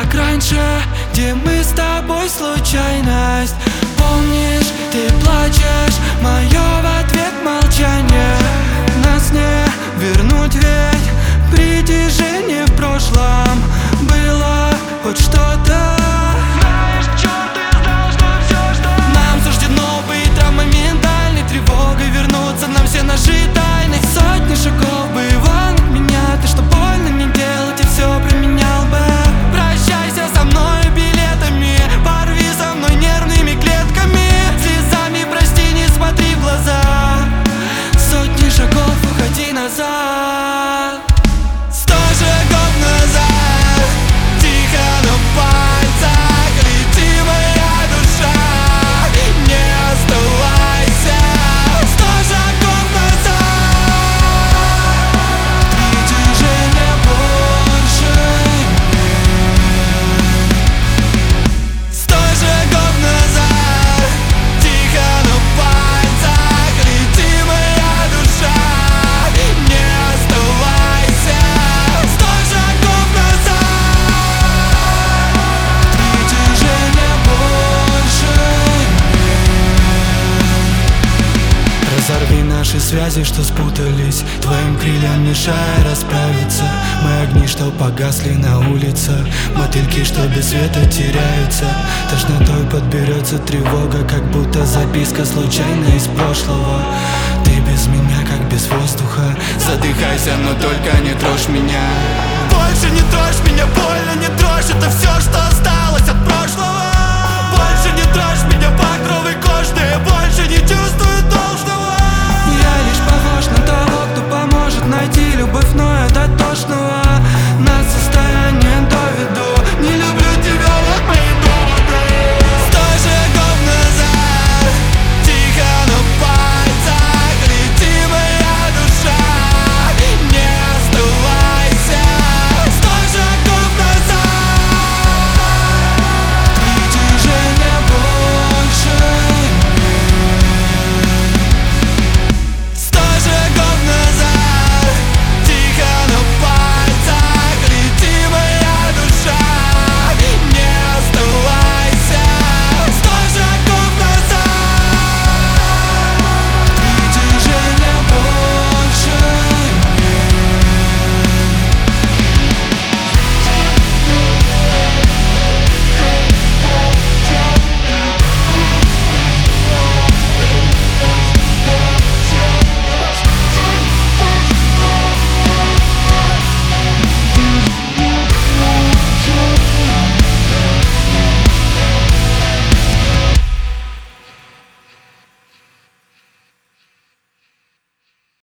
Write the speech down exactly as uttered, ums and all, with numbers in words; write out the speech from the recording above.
как раньше, где мы с тобой случайность. Помнишь, ты плачешь, мое в ответ молчание. Нас не вернуть, ведь притяжение в прошлом было хоть что-то. Знаешь, черт, ты знал, что все, что нам суждено быть травмоментальной тревогой, вернуться нам все наши тайны. Сотни шагов бы вон от меня, ты что больно не делать и все променял бы. Прощайся со мной билетами, порви со мной нервными клетками, слезами прости, не смотри в глаза. Сотни шагов, уходи назад. Сто шагов назад, тихо на пальцах, лети моя душа, не оставайся. Сто шагов назад, притяжение больше нет. Сто шагов назад, тихо на пальцах, лети моя душа, не оставайся. Сто шагов назад, притяжение больше нет. Разорви наши связи, что спутались, твоим крыльям мешая расправиться. Мы огни, что погасли на улицах, мотыльки, что без света теряются. Тошнотой подберется тревога, как будто записка случайно из прошлого. Ты без меня, как без воздуха, задыхайся, но только не трожь меня. Больше не трожь меня, больно не трожь, это все, что осталось от прошлого.